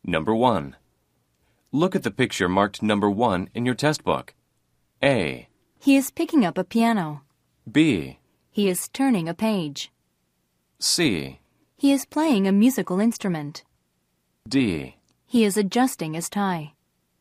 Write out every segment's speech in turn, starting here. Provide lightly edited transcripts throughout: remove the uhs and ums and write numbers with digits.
Number 1. Look at the picture marked number 1 in your test book. A. He is picking up a piano. B. He is turning a page. C. He is playing a musical instrument. D. He is adjusting his tie.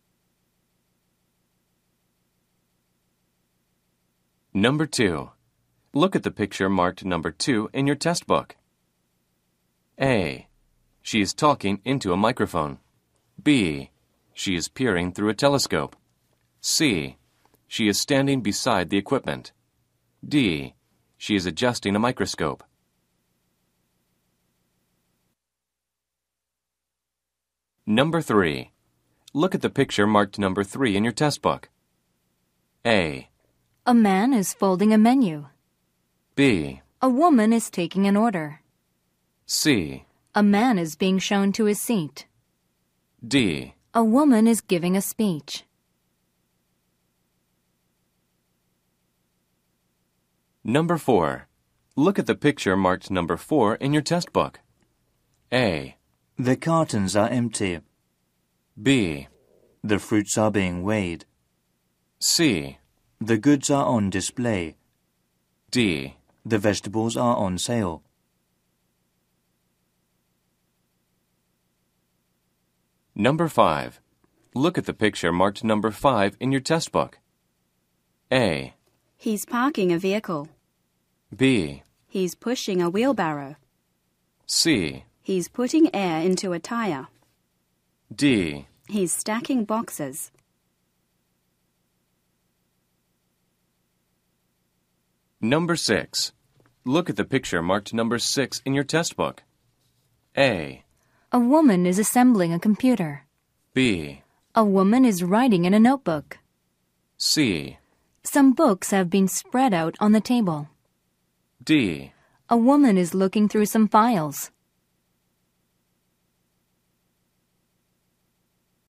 Number 2. Look at the picture marked number 2 in your test book. A. She is talking into a microphone. B. She is peering through a telescope. C. She is standing beside the equipment. D. She is adjusting a microscope. Number 3. Look at the picture marked number 3 in your test book. A. A man is folding a menu. B. A woman is taking an order. C. A man is being shown to his seat. D. A woman is giving a speech. Number 4. Look at the picture marked number 4 in your test book. A. The cartons are empty. B. The fruits are being weighed. C. The goods are on display. D. The vegetables are on sale. Number 5. Look at the picture marked number 5 in your test book. A. He's parking a vehicle. B. He's pushing a wheelbarrow. C. He's putting air into a tire. D. He's stacking boxes. Number 6. Look at the picture marked number 6 in your test book. A. A woman is assembling a computer. B. A woman is writing in a notebook. C. Some books have been spread out on the table. D. A woman is looking through some files.